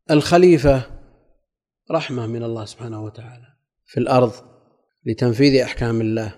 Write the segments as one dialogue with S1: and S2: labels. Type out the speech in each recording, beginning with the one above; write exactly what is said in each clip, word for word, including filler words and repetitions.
S1: الخليفة رحمة من الله سبحانه وتعالى في الأرض لتنفيذ أحكام الله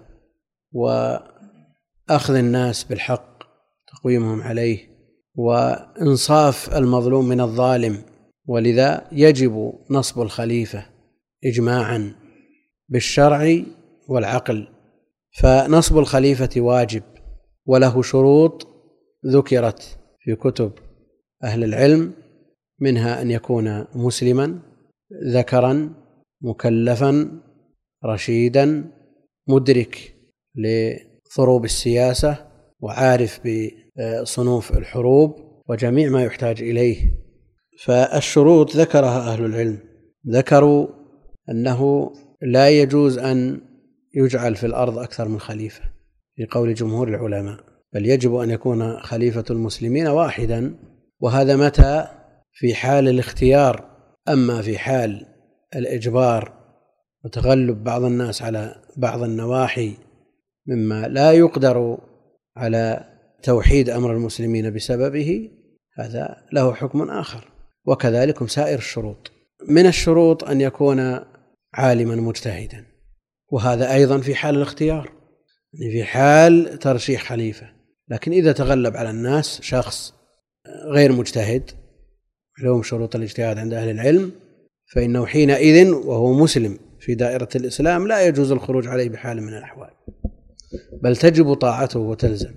S1: وأخذ الناس بالحق تقويمهم عليه وإنصاف المظلوم من الظالم، ولذا يجب نصب الخليفة إجماعا بالشرع والعقل. فنصب الخليفة واجب وله شروط ذكرت في كتب أهل العلم، منها أن يكون مسلما ذكرا مكلفا رشيدا مدرك لضروب السياسة وعارف بصنوف الحروب وجميع ما يحتاج إليه. فالشروط ذكرها أهل العلم، ذكروا أنه لا يجوز أن يجعل في الأرض أكثر من خليفة في قول جمهور العلماء، بل يجب أن يكون خليفة المسلمين واحدا، وهذا متى؟ في حال الاختيار. أما في حال الإجبار وتغلب بعض الناس على بعض النواحي مما لا يقدر على توحيد أمر المسلمين بسببه، هذا له حكم آخر. وكذلك سائر الشروط. من الشروط أن يكون عالما مجتهدا، وهذا أيضا في حال الاختيار، يعني في حال ترشيح خليفة. لكن إذا تغلب على الناس شخص غير مجتهد لهم شروط الاجتهاد عند أهل العلم، فإنه حينئذ وهو مسلم في دائرة الإسلام لا يجوز الخروج عليه بحال من الأحوال، بل تجب طاعته وتلزم.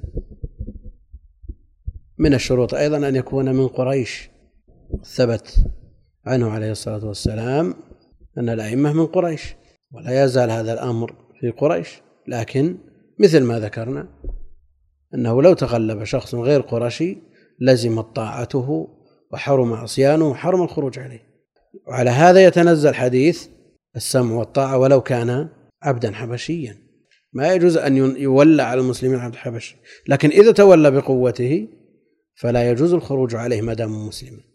S1: من الشروط أيضا أن يكون من قريش، ثبت عنه عليه الصلاة والسلام أن الأئمة من قريش، ولا يزال هذا الأمر في قريش. لكن مثل ما ذكرنا أنه لو تغلب شخص غير قرشي لزمت طاعته وحرم عصيانه وحرم الخروج عليه. وعلى هذا يتنزل حديث السمع والطاعة ولو كان عبدا حبشيا، ما يجوز أن يولى على المسلمين عبد حبشي، لكن إذا تولى بقوته فلا يجوز الخروج عليه ما دام مسلما.